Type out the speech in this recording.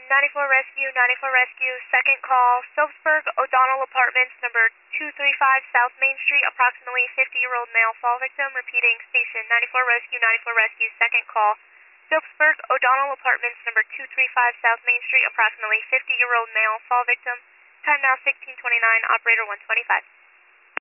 94 Rescue, second call, Phillipsburg, O'Donnell Apartments, number 235 South Main Street, approximately 50-year-old male fall victim. Repeating, station 94 Rescue, second call, Phillipsburg, O'Donnell Apartments, number 235 South Main Street, approximately 50-year-old male fall victim. Time now 16:29, operator 125.